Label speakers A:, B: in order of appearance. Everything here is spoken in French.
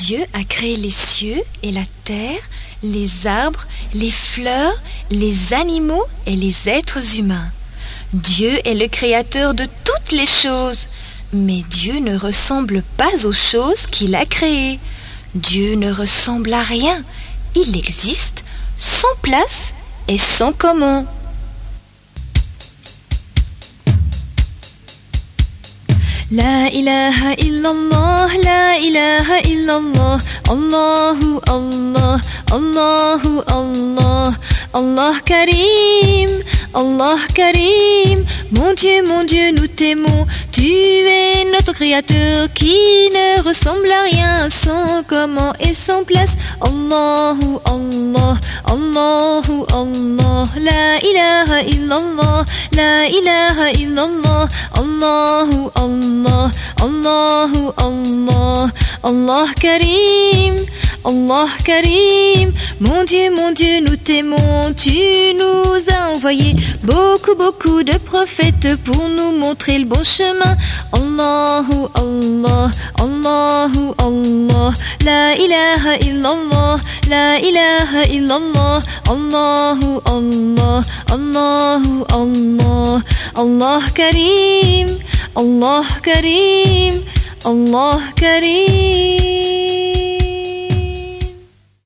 A: Dieu a créé les cieux et la terre, les arbres, les fleurs, les animaux et les êtres humains. Dieu est le créateur de toutes les choses, mais Dieu ne ressemble pas aux choses qu'il a créées. Dieu ne ressemble à rien. Il existe sans place et sans comment. La ilaha illallah, la ilaha illallah, Allahu Allah, Allahu Allah, Allah Karim, Allah Karim, mon Dieu, nous t'aimons, tu es notre créateur qui ne ressemble à rien, sans comment et sans place. Allahu Allah, Allahu Allah, la ilaha illallah, la ilaha illallah, Allahu Allah, Allahu Allah, Allah Karim, Allah Karim, mon Dieu, nous t'aimons, tu nous as envoyé beaucoup de prophètes pour nous montrer le bon chemin. Allahu Allah, Allahu Allah, la ilaha illallah, la ilaha illallah, Allahu Allah, Allahu Allah, Allah Karim, Allah Karim, Allah Karim.